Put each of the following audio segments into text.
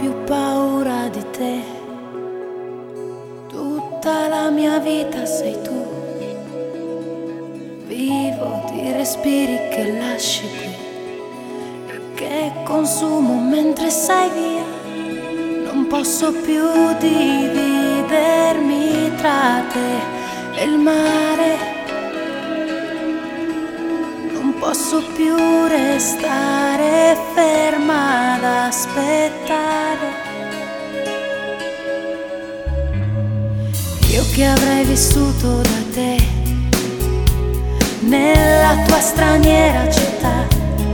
più paura di te. Tutta la mia vita sei tu. Vivo di respiri che lasci qui e che consumo mentre sei via. Non posso più dividermi tra te e il mare. Non posso più restare ferma ad aspettare. Io che avrei vissuto da te nella tua straniera città,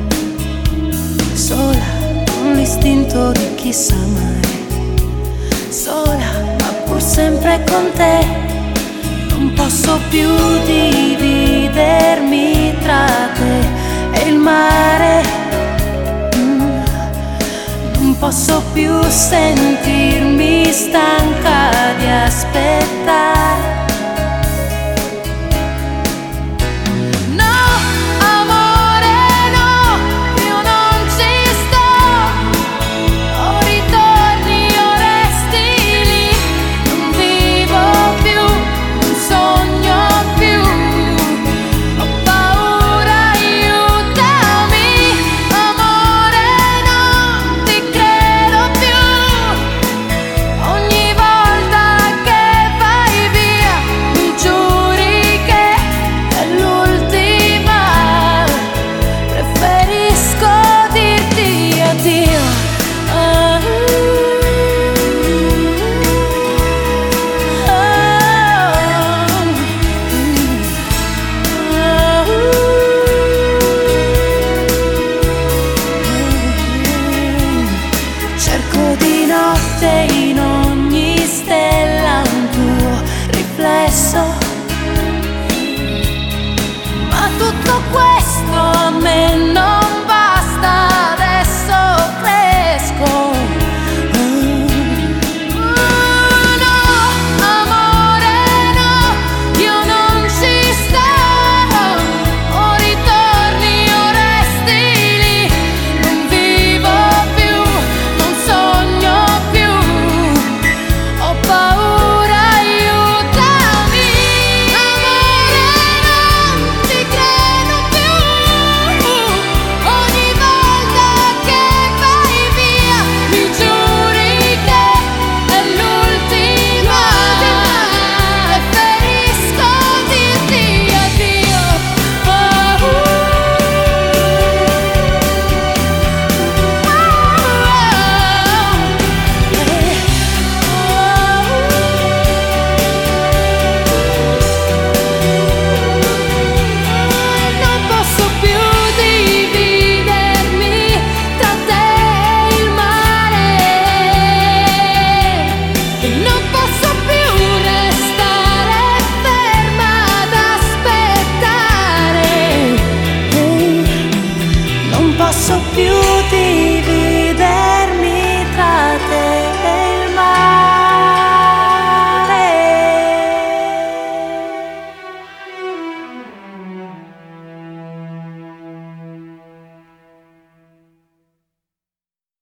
sola con l'istinto di chi sa amare, sola ma pur sempre con te. Non posso più dividermi tra te e il mare. Non posso più sentirmi stanca di aspettare. In ogni stella un tuo riflesso, ma tutto questo a me non